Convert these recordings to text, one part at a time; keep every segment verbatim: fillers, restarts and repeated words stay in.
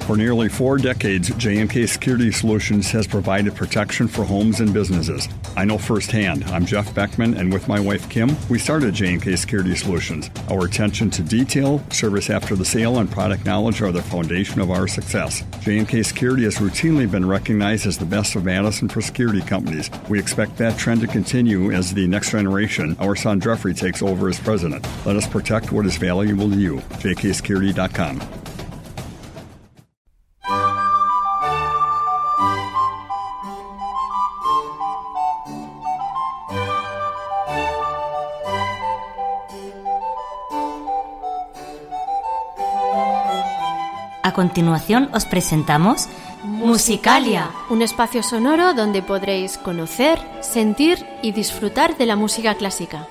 For nearly four decades, J and K Security Solutions has provided protection for homes and businesses. I know firsthand. I'm Jeff Beckman, and with my wife Kim, we started J and K Security Solutions. Our attention to detail, service after the sale, and product knowledge are the foundation of our success. J and K Security has routinely been recognized as the best of Madison for security companies. We expect that trend to continue as the next generation, our son Jeffrey, takes over as president. Let us protect what is valuable to you. J K security dot com. A continuación os presentamos Musicalia, un espacio sonoro donde podréis conocer, sentir y disfrutar de la música clásica.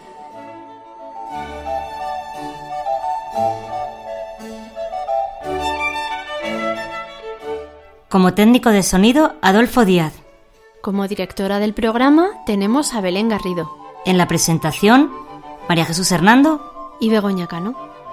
Como técnico de sonido, Adolfo Díaz. Como directora del programa tenemos a Belén Garrido. En la presentación, María Jesús Hernando y Begoña Cano.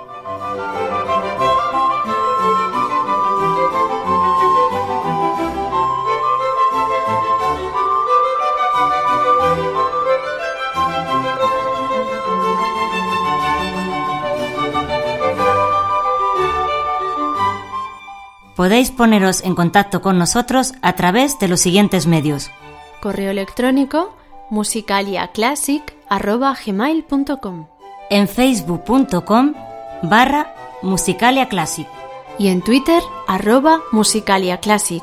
Podéis poneros en contacto con nosotros a través de los siguientes medios. Correo electrónico musicaliaclassic arroba gmail punto com, en facebook punto com barra musicaliaclassic y en Twitter arroba musicaliaclassic.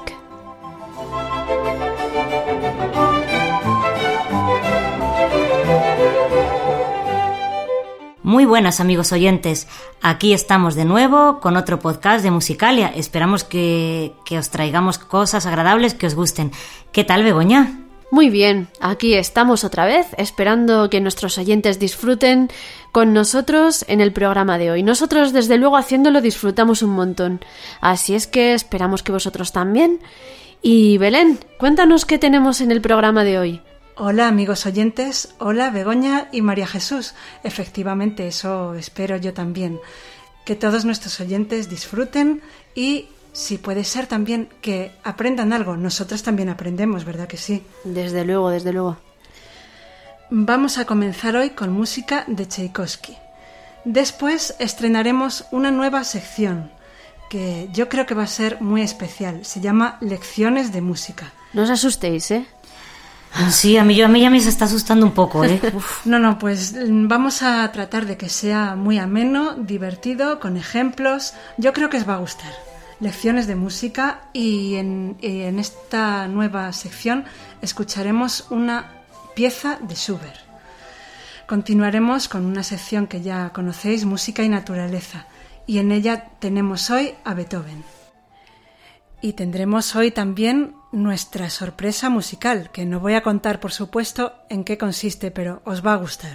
Muy buenas, amigos oyentes, aquí estamos de nuevo con otro podcast de Musicalia. Esperamos que, que os traigamos cosas agradables que os gusten. ¿Qué tal, Begoña? Muy bien, aquí estamos otra vez, esperando que nuestros oyentes disfruten con nosotros en el programa de hoy. Nosotros, desde luego, haciéndolo disfrutamos un montón, así es que esperamos que vosotros también. Y Belén, cuéntanos qué tenemos en el programa de hoy. Hola amigos oyentes, hola Begoña y María Jesús. Efectivamente, eso espero yo también. Que todos nuestros oyentes disfruten y, si puede ser también, que aprendan algo. Nosotros también aprendemos, ¿verdad que sí? Desde luego, desde luego. Vamos a comenzar hoy con música de Tchaikovsky. Después estrenaremos una nueva sección que yo creo que va a ser muy especial. Se llama Lecciones de Música. No os asustéis, ¿eh? Sí, a mí, yo, a mí ya me se está asustando un poco, ¿eh? Uf. No, no, pues vamos a tratar de que sea muy ameno, divertido, con ejemplos. Yo creo que os va a gustar. Lecciones de música, y en, y en esta nueva sección escucharemos una pieza de Schubert. Continuaremos con una sección que ya conocéis, música y naturaleza, y en ella tenemos hoy a Beethoven. Y tendremos hoy también nuestra sorpresa musical, que no voy a contar, por supuesto, en qué consiste, pero os va a gustar.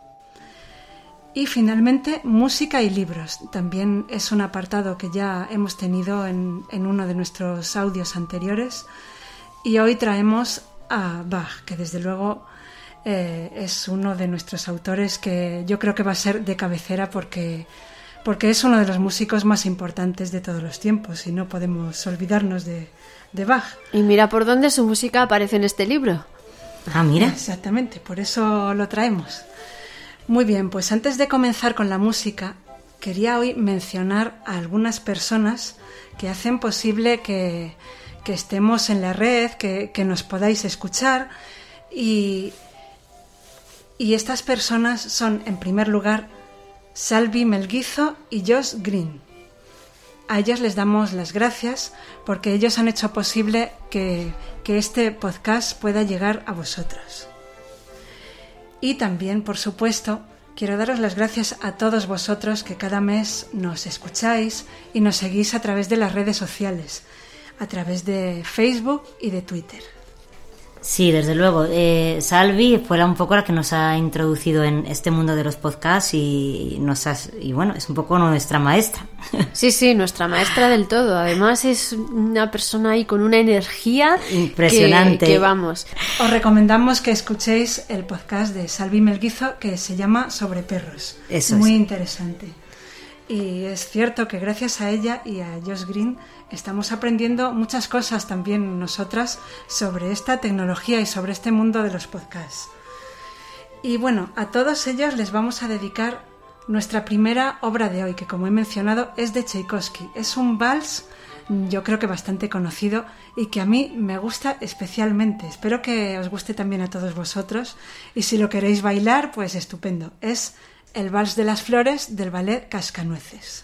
Y finalmente, música y libros. También es un apartado que ya hemos tenido en, en uno de nuestros audios anteriores. Y hoy traemos a Bach, que desde luego eh, es uno de nuestros autores que yo creo que va a ser de cabecera porque... porque es uno de los músicos más importantes de todos los tiempos y no podemos olvidarnos de, de Bach. Y mira por dónde su música aparece en este libro. Ah, mira. Exactamente, por eso lo traemos. Muy bien, pues antes de comenzar con la música, quería hoy mencionar a algunas personas que hacen posible que, que estemos en la red, que, que nos podáis escuchar, y, y estas personas son, en primer lugar, Salvi Melguizo y Josh Green. A ellos les damos las gracias porque ellos han hecho posible que, que este podcast pueda llegar a vosotros. Y también, por supuesto, quiero daros las gracias a todos vosotros que cada mes nos escucháis y nos seguís a través de las redes sociales, a través de Facebook y de Twitter. Sí, desde luego. Eh, Salvi fue la, un poco la que nos ha introducido en este mundo de los podcasts y nos has, y bueno, es un poco nuestra maestra. Sí, sí, nuestra maestra del todo. Además es una persona ahí con una energía impresionante. Que, que vamos. Os recomendamos que escuchéis el podcast de Salvi Melguizo que se llama Sobre perros. Eso Muy es. interesante. Y es cierto que gracias a ella y a Josh Green estamos aprendiendo muchas cosas también nosotras sobre esta tecnología y sobre este mundo de los podcasts. Y bueno, a todos ellos les vamos a dedicar nuestra primera obra de hoy, que como he mencionado es de Tchaikovsky. Es un vals, yo creo que bastante conocido y que a mí me gusta especialmente. Espero que os guste también a todos vosotros y si lo queréis bailar, pues estupendo. Es el Vals de las Flores del ballet Cascanueces.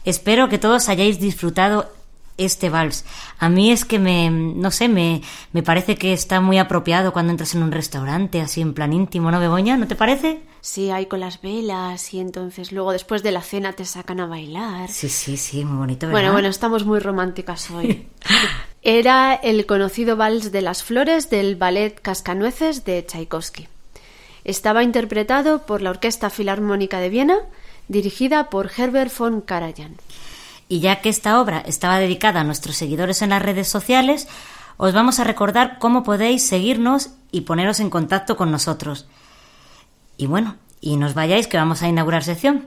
Espero que todos hayáis disfrutado este vals. A mí es que me, no sé, me, me parece que está muy apropiado cuando entras en un restaurante, así en plan íntimo, ¿no, Begoña? ¿No te parece? Sí, hay con las velas y entonces luego después de la cena te sacan a bailar. Sí, sí, sí, muy bonito, ¿verdad? Bueno, bueno, estamos muy románticas hoy. Era el conocido vals de las flores del ballet Cascanueces de Tchaikovsky. Estaba interpretado por la Orquesta Filarmónica de Viena, dirigida por Herbert von Karajan. Y ya que esta obra estaba dedicada a nuestros seguidores en las redes sociales, os vamos a recordar cómo podéis seguirnos y poneros en contacto con nosotros. Y bueno, y no os vayáis que vamos a inaugurar sección.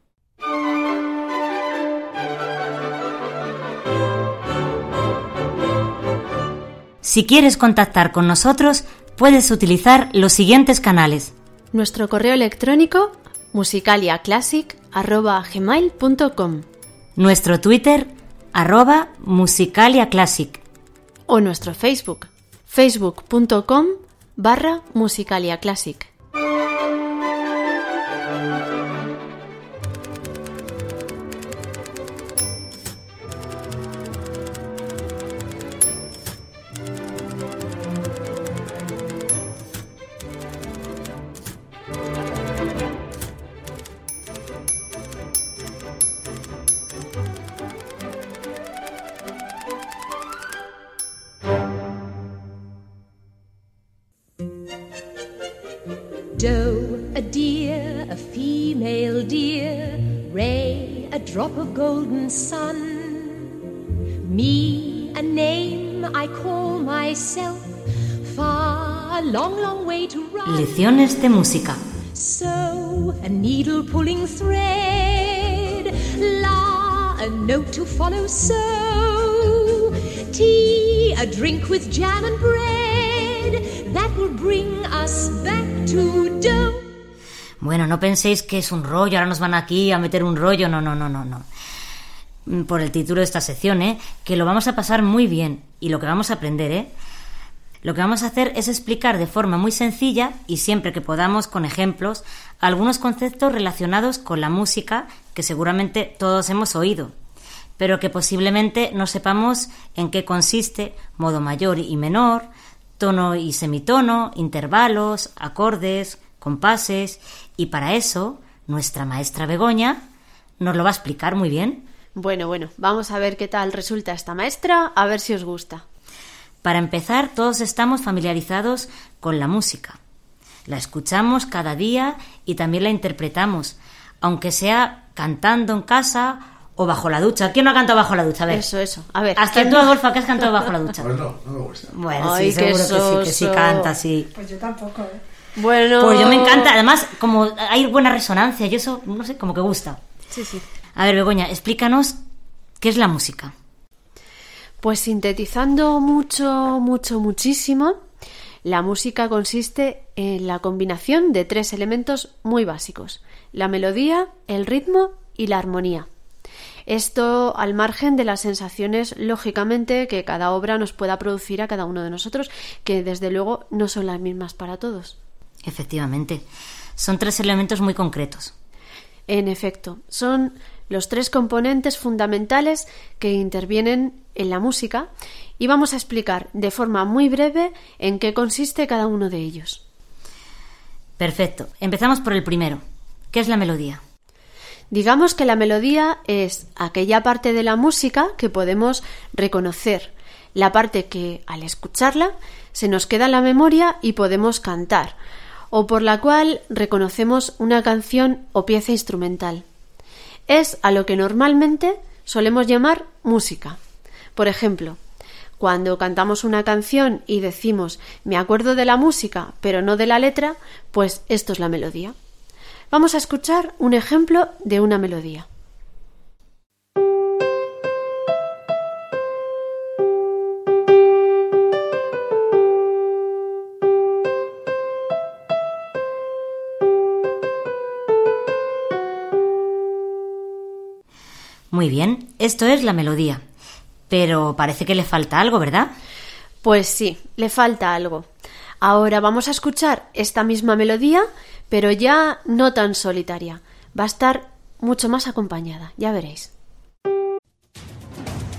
Si quieres contactar con nosotros, puedes utilizar los siguientes canales. Nuestro correo electrónico musicaliaclassic arroba gmail punto com. Nuestro Twitter, arroba musicaliaclassic. O nuestro Facebook, facebook punto com barra musicaliaclassic. Doe, a deer, a female deer, ray, a drop of golden sun, me, a name I call myself, far, a long, long way to run. Lecciones de música. So, a needle pulling thread, la, a note to follow, so, tea, a drink with jam and bread, that will bring us back to dough. Bueno, no penséis que es un rollo, ahora nos van aquí a meter un rollo, no, no, no, no, no. Por el título de esta sección, ¿eh? Que lo vamos a pasar muy bien y lo que vamos a aprender, ¿eh? Lo que vamos a hacer es explicar de forma muy sencilla y siempre que podamos con ejemplos algunos conceptos relacionados con la música que seguramente todos hemos oído, pero que posiblemente no sepamos en qué consiste modo mayor y menor, tono y semitono, intervalos, acordes, compases, y para eso nuestra maestra Begoña nos lo va a explicar muy bien. Bueno, bueno, vamos a ver qué tal resulta esta maestra, a ver si os gusta. Para empezar, todos estamos familiarizados con la música. La escuchamos cada día y también la interpretamos, aunque sea cantando en casa o bajo la ducha. ¿Quién no ha cantado bajo la ducha? A ver. Eso, eso. A ver. Hasta tú, Adolfo, que has cantado bajo la ducha. Pues no, no me gusta. Bueno, Ay, sí, seguro qué que sí, que sí soso. canta, sí. Pues yo tampoco, ¿eh? Bueno. Pues yo me encanta. Además, como hay buena resonancia y eso, no sé, como que gusta. Sí, sí. A ver, Begoña, explícanos qué es la música. Pues sintetizando mucho, mucho, muchísimo, la música consiste en la combinación de tres elementos muy básicos: la melodía, el ritmo y la armonía. Esto al margen de las sensaciones, lógicamente, que cada obra nos pueda producir a cada uno de nosotros, que desde luego no son las mismas para todos. Efectivamente, son tres elementos muy concretos. En efecto, son los tres componentes fundamentales que intervienen en la música y vamos a explicar de forma muy breve en qué consiste cada uno de ellos. Perfecto. Empezamos por el primero. ¿Qué es la melodía? Digamos que la melodía es aquella parte de la música que podemos reconocer, la parte que al escucharla se nos queda en la memoria y podemos cantar, o por la cual reconocemos una canción o pieza instrumental. Es a lo que normalmente solemos llamar música. Por ejemplo, cuando cantamos una canción y decimos me acuerdo de la música pero no de la letra, pues esto es la melodía. Vamos a escuchar un ejemplo de una melodía. Muy bien, esto es la melodía. Pero parece que le falta algo, ¿verdad? Pues sí, le falta algo. Ahora vamos a escuchar esta misma melodía, pero ya no tan solitaria. Va a estar mucho más acompañada, ya veréis.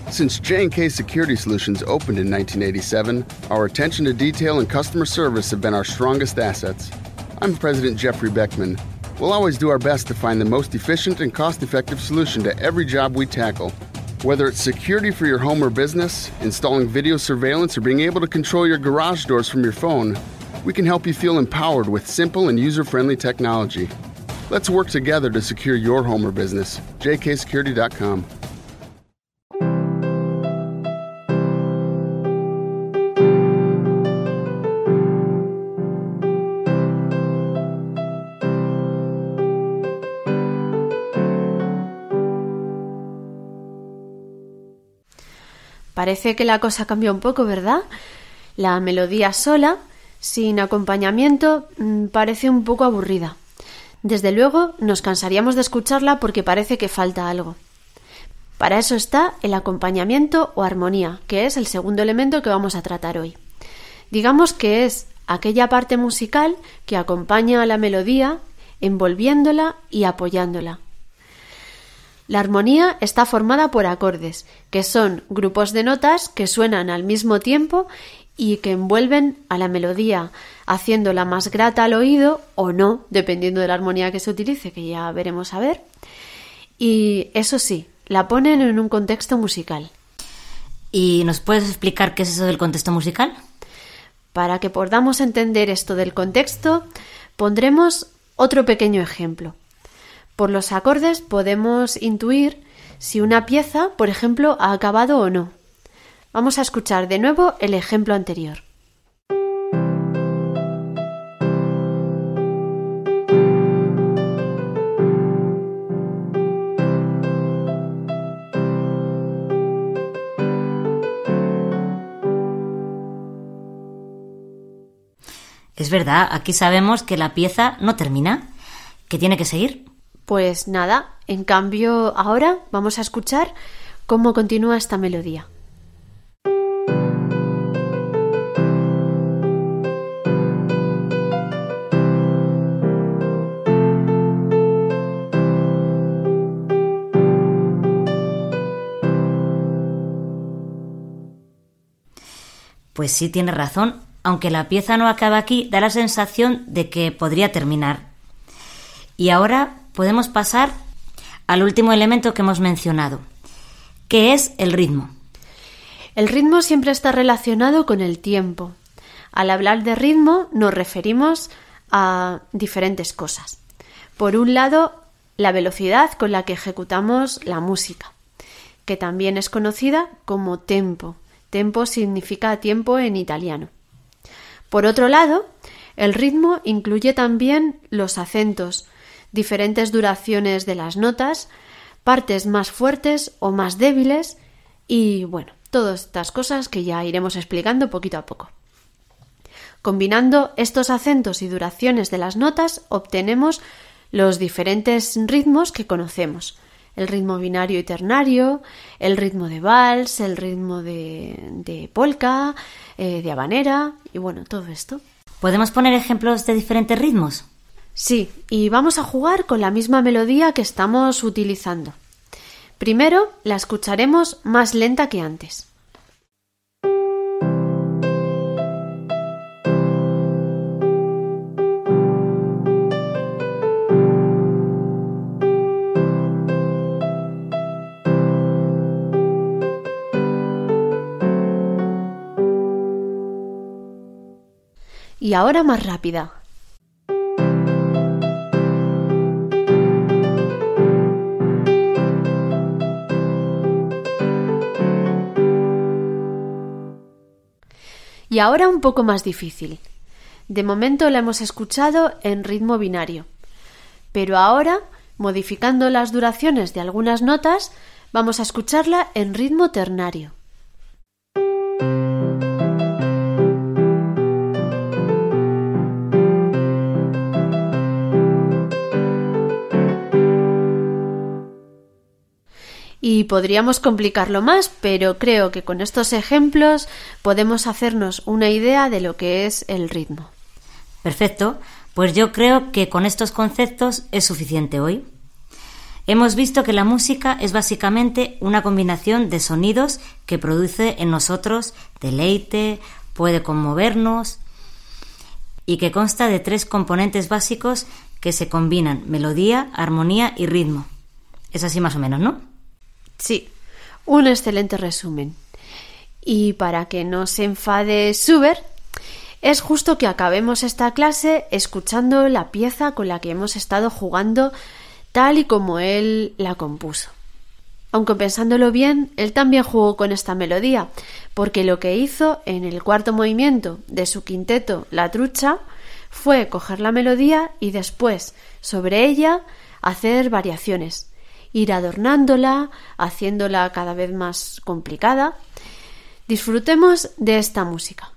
Since J and K Security Solutions opened in nineteen eighty-seven, our attention to detail and customer service have been our strongest assets. I'm President Jeffrey Beckman. We'll always do our best to find the most efficient and cost-effective solution to every job we tackle. Whether it's security for your home or business, installing video surveillance, or being able to control your garage doors from your phone, we can help you feel empowered with simple and user-friendly technology. Let's work together to secure your home or business. J K security dot com. Parece que la cosa cambia un poco, ¿verdad? La melodía sola, sin acompañamiento, parece un poco aburrida. Desde luego, nos cansaríamos de escucharla porque parece que falta algo. Para eso está el acompañamiento o armonía, que es el segundo elemento que vamos a tratar hoy. Digamos que es aquella parte musical que acompaña a la melodía, envolviéndola y apoyándola. La armonía está formada por acordes, que son grupos de notas que suenan al mismo tiempo y que envuelven a la melodía, haciéndola más grata al oído o no, dependiendo de la armonía que se utilice, que ya veremos a ver. Y eso sí, la ponen en un contexto musical. ¿Y nos puedes explicar qué es eso del contexto musical? Para que podamos entender esto del contexto, pondremos otro pequeño ejemplo. Por los acordes podemos intuir si una pieza, por ejemplo, ha acabado o no. Vamos a escuchar de nuevo el ejemplo anterior. Es verdad, aquí sabemos que la pieza no termina, que tiene que seguir. Pues nada, en cambio ahora vamos a escuchar cómo continúa esta melodía. Pues sí, tiene razón, aunque la pieza no acaba aquí, da la sensación de que podría terminar. Y ahora podemos pasar al último elemento que hemos mencionado, que es el ritmo. El ritmo siempre está relacionado con el tiempo. Al hablar de ritmo nos referimos a diferentes cosas. Por un lado, la velocidad con la que ejecutamos la música, que también es conocida como tempo. Tempo significa tiempo en italiano. Por otro lado, el ritmo incluye también los acentos, diferentes duraciones de las notas, partes más fuertes o más débiles y, bueno, todas estas cosas que ya iremos explicando poquito a poco. Combinando estos acentos y duraciones de las notas obtenemos los diferentes ritmos que conocemos. El ritmo binario y ternario, el ritmo de vals, el ritmo de, de polka, eh, de habanera y bueno, todo esto. ¿Podemos poner ejemplos de diferentes ritmos? Sí, y vamos a jugar con la misma melodía que estamos utilizando. Primero la escucharemos más lenta que antes. Y ahora más rápida. Y ahora un poco más difícil. De momento la hemos escuchado en ritmo binario, pero ahora, modificando las duraciones de algunas notas, vamos a escucharla en ritmo ternario. Y podríamos complicarlo más, pero creo que con estos ejemplos podemos hacernos una idea de lo que es el ritmo. Perfecto, pues yo creo que con estos conceptos es suficiente hoy. Hemos visto que la música es básicamente una combinación de sonidos que produce en nosotros deleite, puede conmovernos y que consta de tres componentes básicos que se combinan: melodía, armonía y ritmo. Es así más o menos, ¿no? Sí, un excelente resumen. Y para que no se enfade Schubert, es justo que acabemos esta clase escuchando la pieza con la que hemos estado jugando tal y como él la compuso. Aunque pensándolo bien, él también jugó con esta melodía, porque lo que hizo en el cuarto movimiento de su quinteto La Trucha fue coger la melodía y después, sobre ella, hacer variaciones, ir adornándola, haciéndola cada vez más complicada. Disfrutemos de esta música.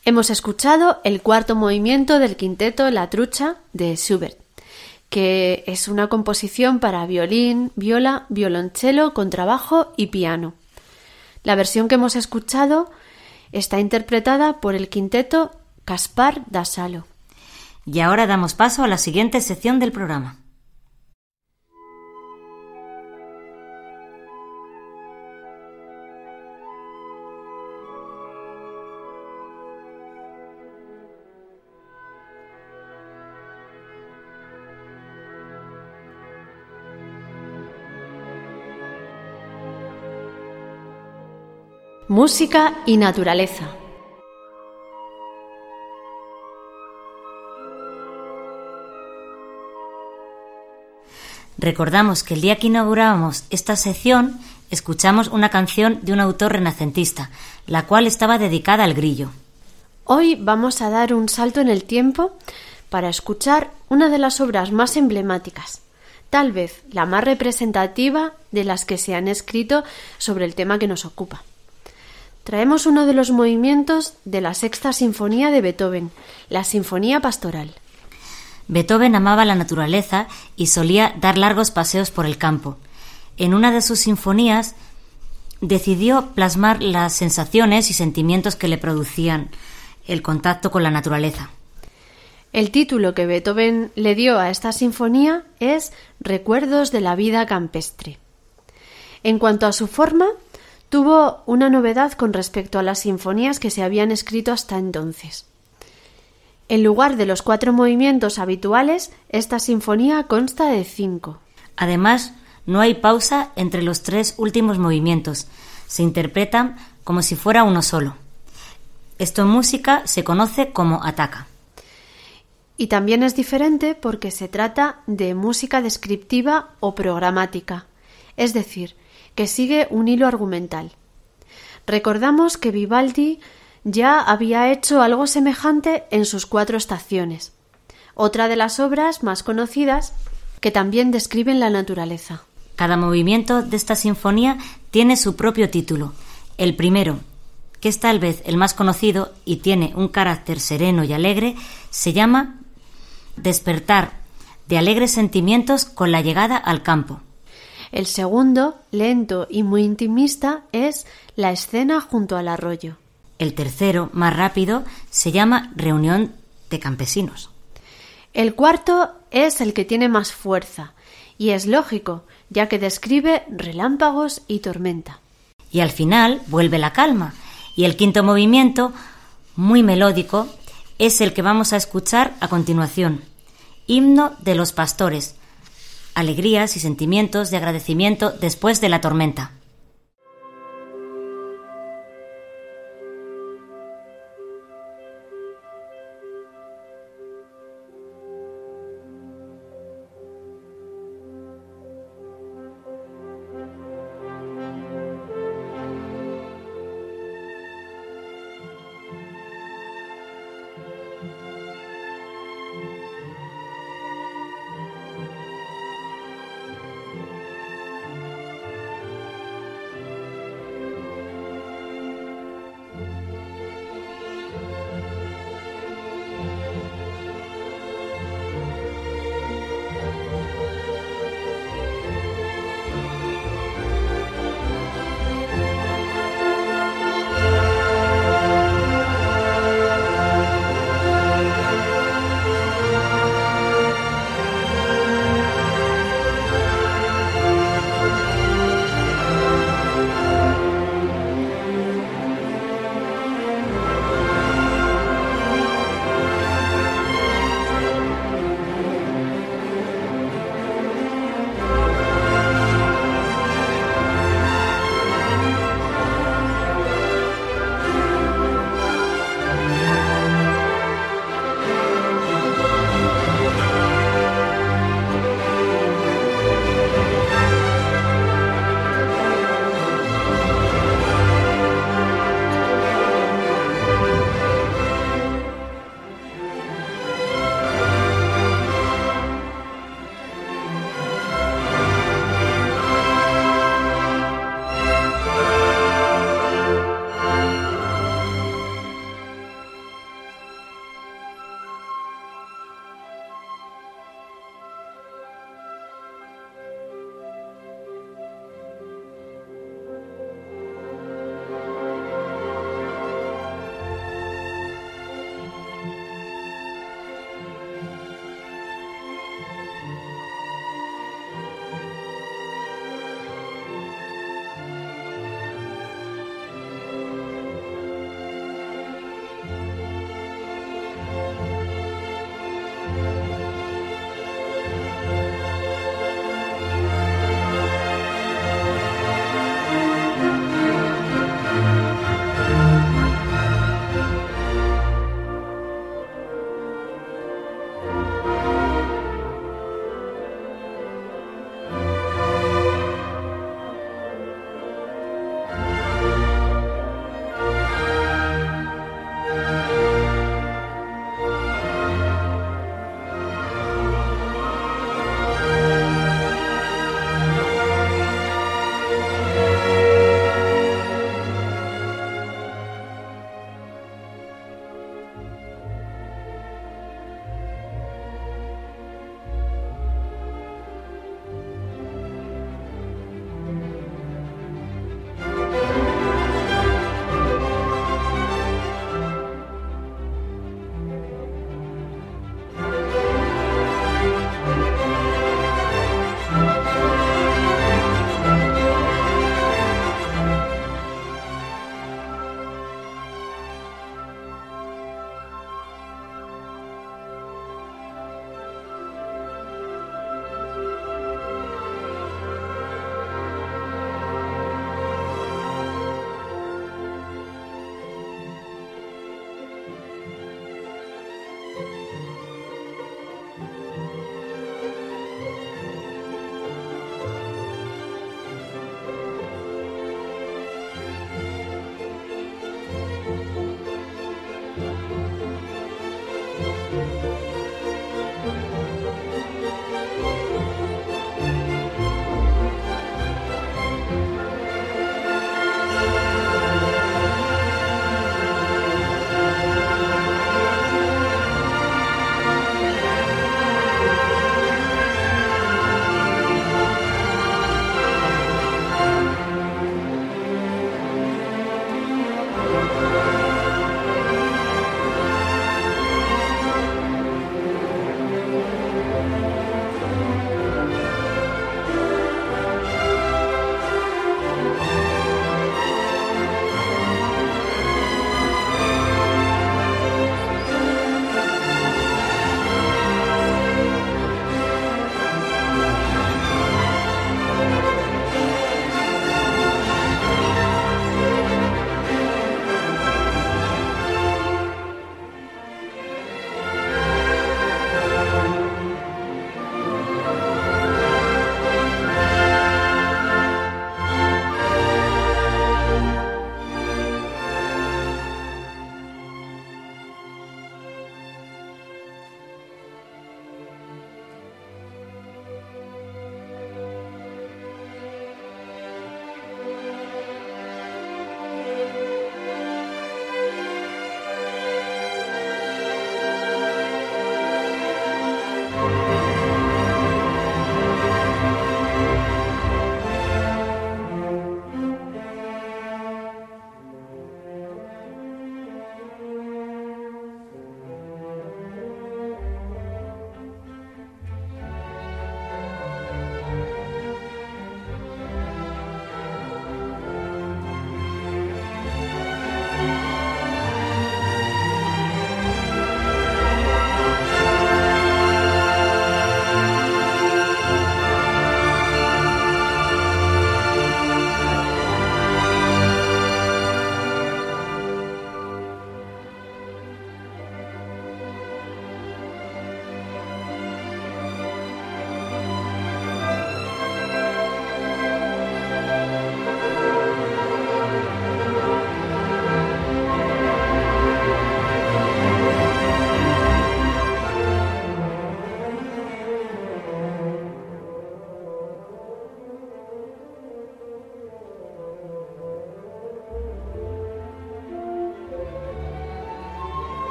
Hemos escuchado el cuarto movimiento del quinteto La Trucha de Schubert, que es una composición para violín, viola, violonchelo, contrabajo y piano. La versión que hemos escuchado está interpretada por el quinteto Caspar da Salo. Y ahora damos paso a la siguiente sección del programa. Música y naturaleza. Recordamos que el día que inaugurábamos esta sección escuchamos una canción de un autor renacentista, la cual estaba dedicada al grillo. Hoy vamos a dar un salto en el tiempo para escuchar una de las obras más emblemáticas, tal vez la más representativa de las que se han escrito sobre el tema que nos ocupa. Traemos uno de los movimientos de la Sexta Sinfonía de Beethoven, la Sinfonía Pastoral. Beethoven amaba la naturaleza y solía dar largos paseos por el campo. En una de sus sinfonías decidió plasmar las sensaciones y sentimientos que le producían el contacto con la naturaleza. El título que Beethoven le dio a esta sinfonía es Recuerdos de la vida campestre. En cuanto a su forma, tuvo una novedad con respecto a las sinfonías que se habían escrito hasta entonces. En lugar de los cuatro movimientos habituales, esta sinfonía consta de cinco. Además, no hay pausa entre los tres últimos movimientos. Se interpretan como si fuera uno solo. Esto en música se conoce como ataca. Y también es diferente porque se trata de música descriptiva o programática, es decir, que sigue un hilo argumental. Recordamos que Vivaldi ya había hecho algo semejante en sus cuatro estaciones, otra de las obras más conocidas que también describen la naturaleza. Cada movimiento de esta sinfonía tiene su propio título. El primero, que es tal vez el más conocido y tiene un carácter sereno y alegre, se llama Despertar de alegres sentimientos con la llegada al campo. El segundo, lento y muy intimista, es La escena junto al arroyo. El tercero, más rápido, se llama Reunión de campesinos. El cuarto es el que tiene más fuerza, y es lógico, ya que describe relámpagos y tormenta. Y al final vuelve la calma, y el quinto movimiento, muy melódico, es el que vamos a escuchar a continuación. Himno de los pastores. Alegrías y sentimientos de agradecimiento después de la tormenta.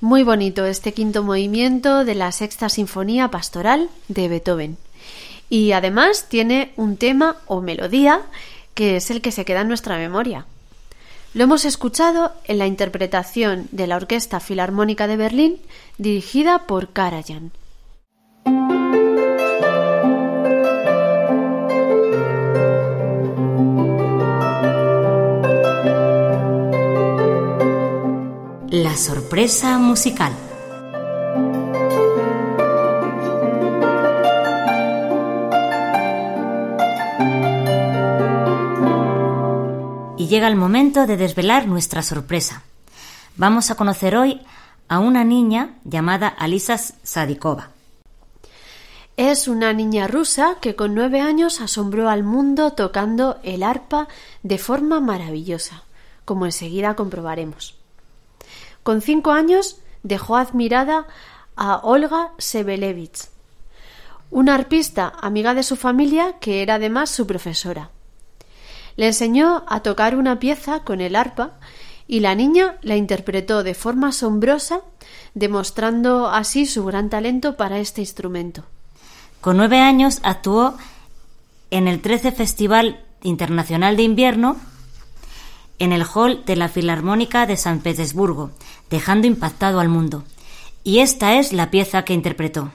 Muy bonito este quinto movimiento de la Sexta Sinfonía Pastoral de Beethoven. Y además tiene un tema o melodía que es el que se queda en nuestra memoria. Lo hemos escuchado en la interpretación de la Orquesta Filarmónica de Berlín, dirigida por Karajan. La sorpresa musical. Y llega el momento de desvelar nuestra sorpresa. Vamos a conocer hoy a una niña llamada Alisa Sadikova. Es una niña rusa que con nueve años asombró al mundo tocando el arpa de forma maravillosa, como enseguida comprobaremos. Con cinco años dejó admirada a Olga Sebelevich, una arpista amiga de su familia que era además su profesora. Le enseñó a tocar una pieza con el arpa y la niña la interpretó de forma asombrosa, demostrando así su gran talento para este instrumento. Con nueve años actuó en el trece Festival Internacional de Invierno en el hall de la Filarmónica de San Petersburgo, dejando impactado al mundo. Y esta es la pieza que interpretó.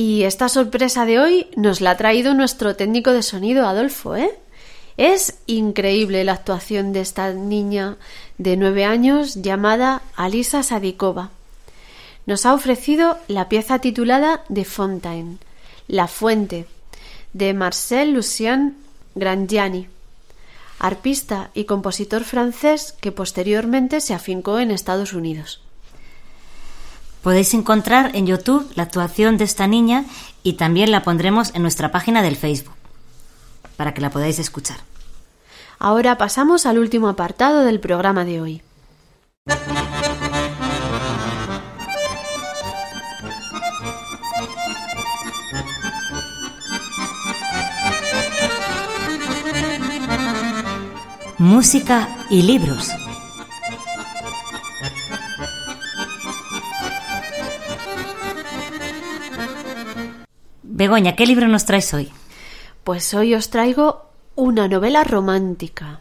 Y esta sorpresa de hoy nos la ha traído nuestro técnico de sonido, Adolfo, ¿eh? Es increíble la actuación de esta niña de nueve años llamada Alisa Sadikova. Nos ha ofrecido la pieza titulada The Fontaine, La Fuente, de Marcel Lucien Grangiani, arpista y compositor francés que posteriormente se afincó en Estados Unidos. Podéis encontrar en YouTube la actuación de esta niña y también la pondremos en nuestra página del Facebook, para que la podáis escuchar. Ahora pasamos al último apartado del programa de hoy. Música y libros. Begoña, ¿qué libro nos traes hoy? Pues hoy os traigo una novela romántica.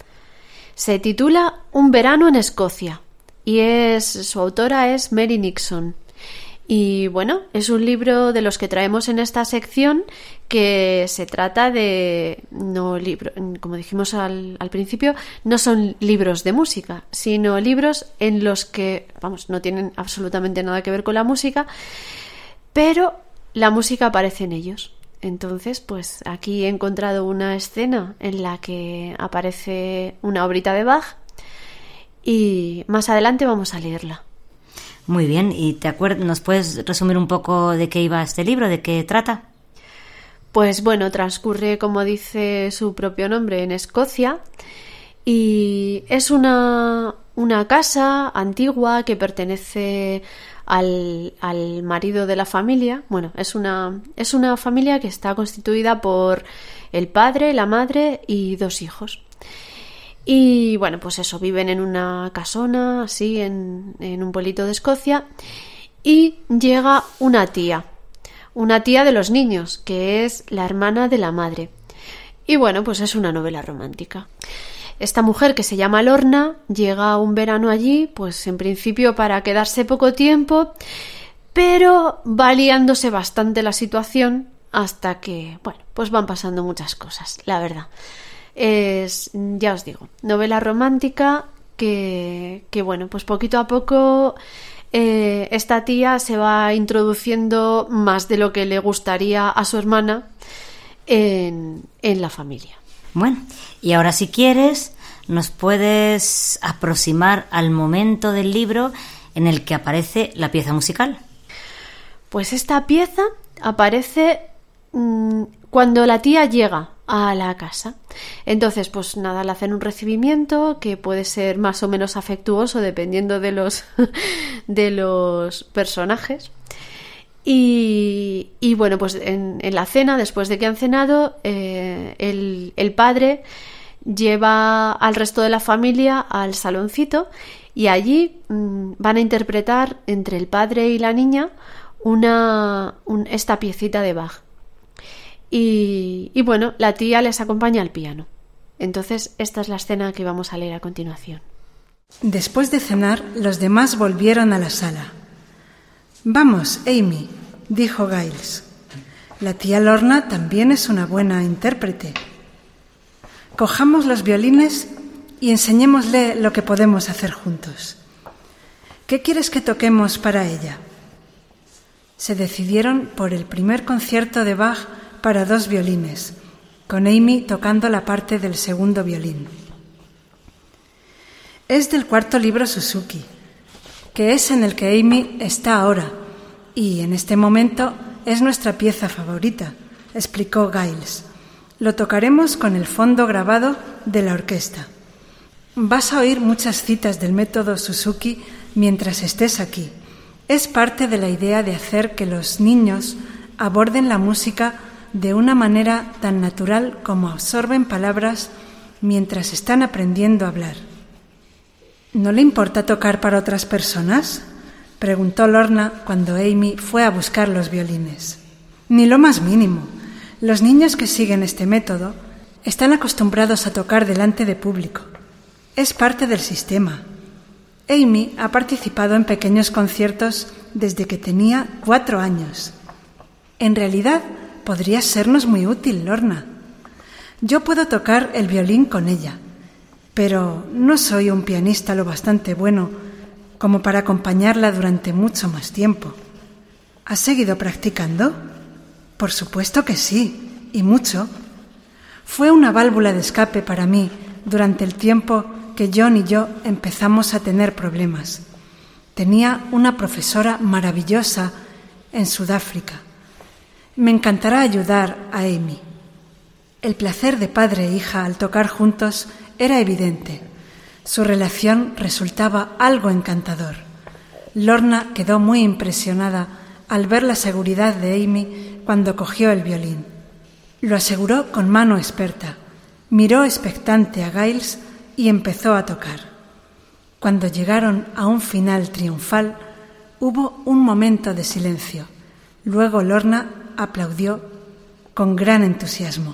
Se titula Un verano en Escocia y es su autora es Mary Nixon. Y bueno, es un libro de los que traemos en esta sección que se trata de, no libro, como dijimos al, al principio, no son libros de música, sino libros en los que, vamos, no tienen absolutamente nada que ver con la música, pero la música aparece en ellos. Entonces, pues aquí he encontrado una escena en la que aparece una obrita de Bach y más adelante vamos a leerla. Muy bien, ¿y te acuerdas, nos puedes resumir un poco de qué iba este libro, de qué trata? Pues bueno, transcurre, como dice su propio nombre, en Escocia y es una, una casa antigua que pertenece al, al marido de la familia. Bueno, es una, es una familia que está constituida por el padre, la madre y dos hijos. Y bueno, pues eso, viven en una casona, así, en, en un pueblito de Escocia, y llega una tía, una tía de los niños, que es la hermana de la madre. Y bueno, pues es una novela romántica. Esta mujer, que se llama Lorna, llega un verano allí, pues en principio para quedarse poco tiempo, pero va liándose bastante la situación hasta que, bueno, pues van pasando muchas cosas, la verdad. Es, ya os digo, novela romántica que, que bueno, pues poquito a poco eh, esta tía se va introduciendo más de lo que le gustaría a su hermana en, en la familia. Bueno, y ahora si quieres nos puedes aproximar al momento del libro en el que aparece la pieza musical. Pues esta pieza aparece mmm, cuando la tía llega a la casa. Entonces, pues nada, le hacen un recibimiento que puede ser más o menos afectuoso dependiendo de los de los personajes. Y, y bueno, pues en, en la cena, después de que han cenado, eh, el, el padre lleva al resto de la familia al saloncito y allí mmm, van a interpretar entre el padre y la niña una un, esta piecita de Bach. Y, y bueno, la tía les acompaña al piano. Entonces, esta es la escena que vamos a leer a continuación. Después de cenar, los demás volvieron a la sala. «Vamos, Amy», dijo Giles. «La tía Lorna también es una buena intérprete. Cojamos los violines y enseñémosle lo que podemos hacer juntos. ¿Qué quieres que toquemos para ella?» Se decidieron por el primer concierto de Bach para dos violines, con Amy tocando la parte del segundo violín. Es del cuarto libro Suzuki, que es en el que Amy está ahora, y en este momento es nuestra pieza favorita, explicó Giles. Lo tocaremos con el fondo grabado de la orquesta. Vas a oír muchas citas del método Suzuki mientras estés aquí. Es parte de la idea de hacer que los niños aborden la música de una manera tan natural como absorben palabras mientras están aprendiendo a hablar. ¿No le importa tocar para otras personas?, preguntó Lorna cuando Amy fue a buscar los violines. Ni lo más mínimo. Los niños que siguen este método están acostumbrados a tocar delante de público. Es parte del sistema. Amy ha participado en pequeños conciertos desde que tenía cuatro años. En realidad, podría sernos muy útil, Lorna. Yo puedo tocar el violín con ella, pero no soy un pianista lo bastante bueno como para acompañarla durante mucho más tiempo. ¿Has seguido practicando? Por supuesto que sí, y mucho. Fue una válvula de escape para mí durante el tiempo que John y yo empezamos a tener problemas. Tenía una profesora maravillosa en Sudáfrica. Me encantará ayudar a Amy. El placer de padre e hija al tocar juntos era evidente. Su relación resultaba algo encantador. Lorna quedó muy impresionada al ver la seguridad de Amy cuando cogió el violín. Lo aseguró con mano experta, miró expectante a Giles y empezó a tocar. Cuando llegaron a un final triunfal, hubo un momento de silencio. Luego Lorna aplaudió con gran entusiasmo.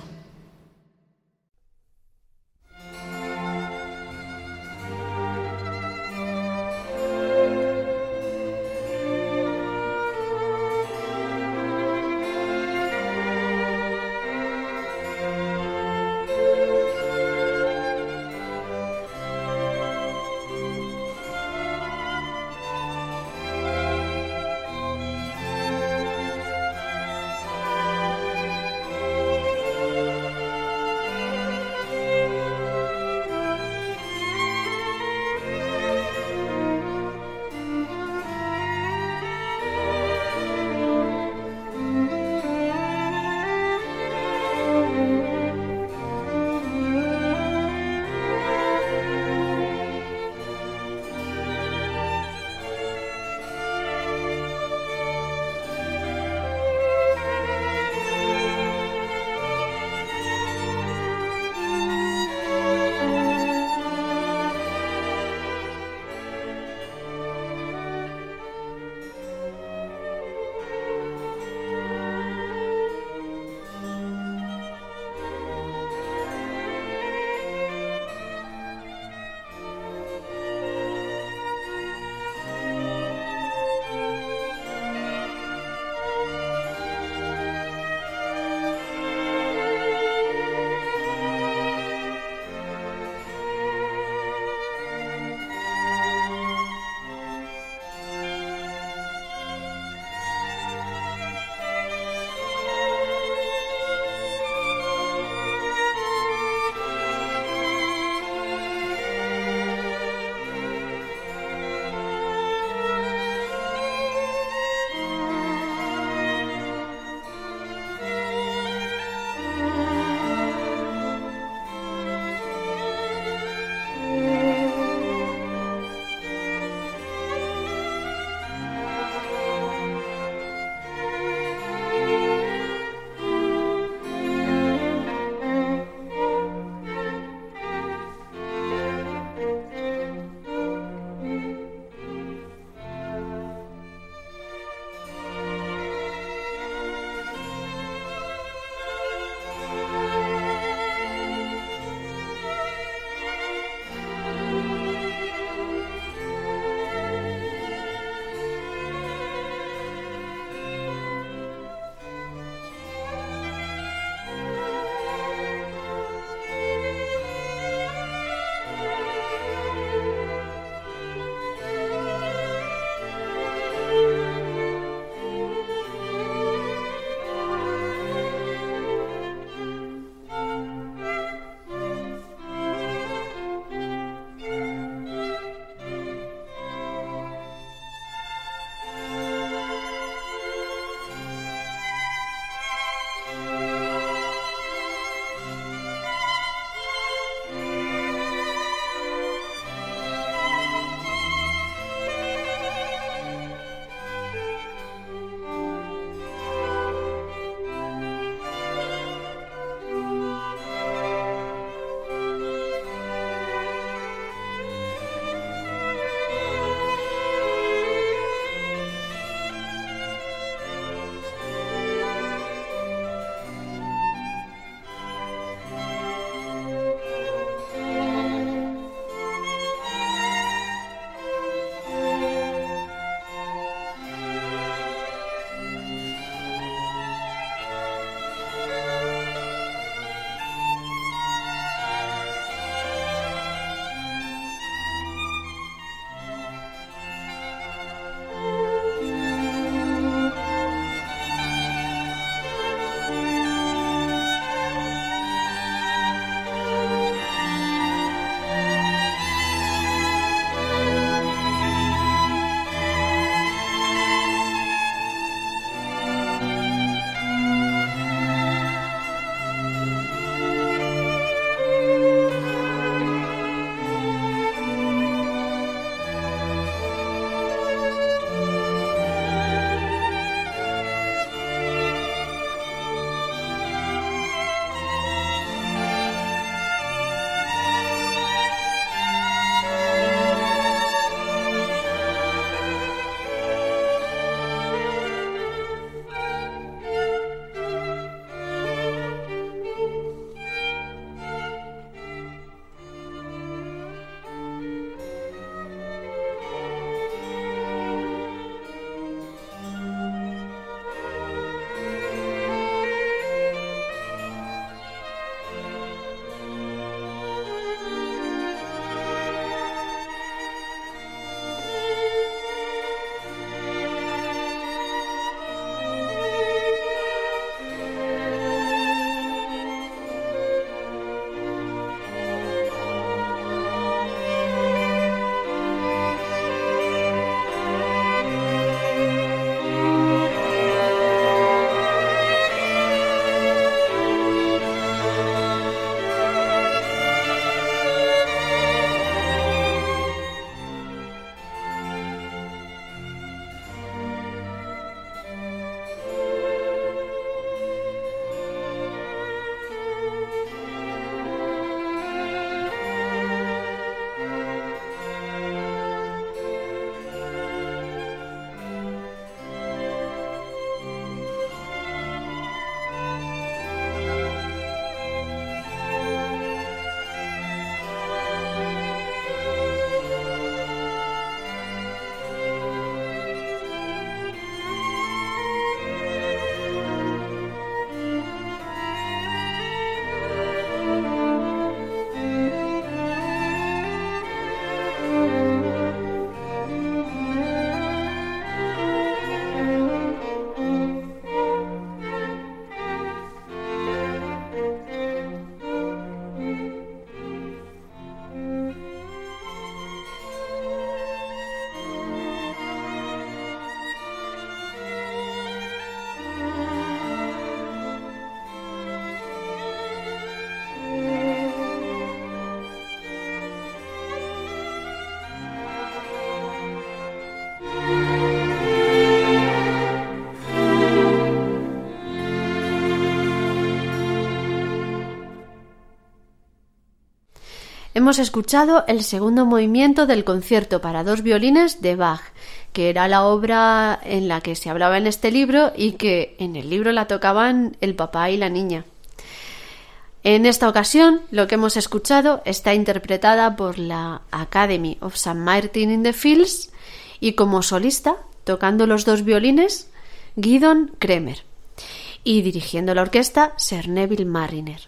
hemos escuchado el segundo movimiento del concierto para dos violines de Bach, que era la obra en la que se hablaba en este libro y que en el libro la tocaban el papá y la niña. En esta ocasión, lo que hemos escuchado está interpretada por la Academy of Saint Martin in the Fields y como solista, tocando los dos violines, Gidon Kremer, y dirigiendo la orquesta Sir Neville Marriner.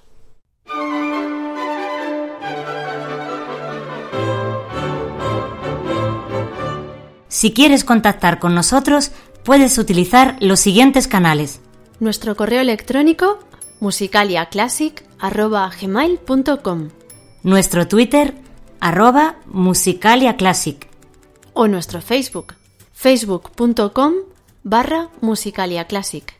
Si quieres contactar con nosotros, puedes utilizar los siguientes canales. Nuestro correo electrónico musicaliaclassic arroba gmail punto com, nuestro Twitter arroba musicaliaclassic o nuestro Facebook facebook punto com barra musicaliaclassic.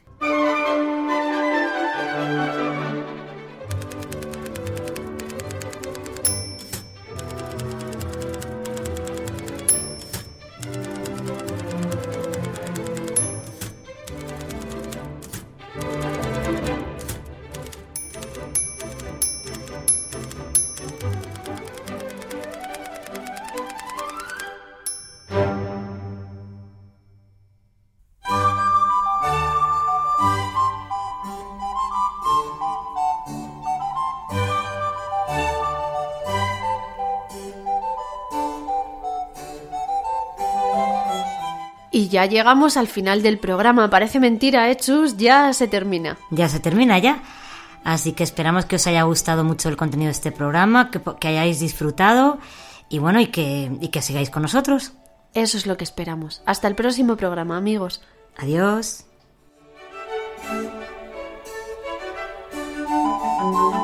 Y ya llegamos al final del programa. Parece mentira, ¿eh, Chus? Ya se termina. Ya se termina, ya. Así que esperamos que os haya gustado mucho el contenido de este programa, que, que hayáis disfrutado y bueno, y que, y que sigáis con nosotros. Eso es lo que esperamos. Hasta el próximo programa, amigos. Adiós.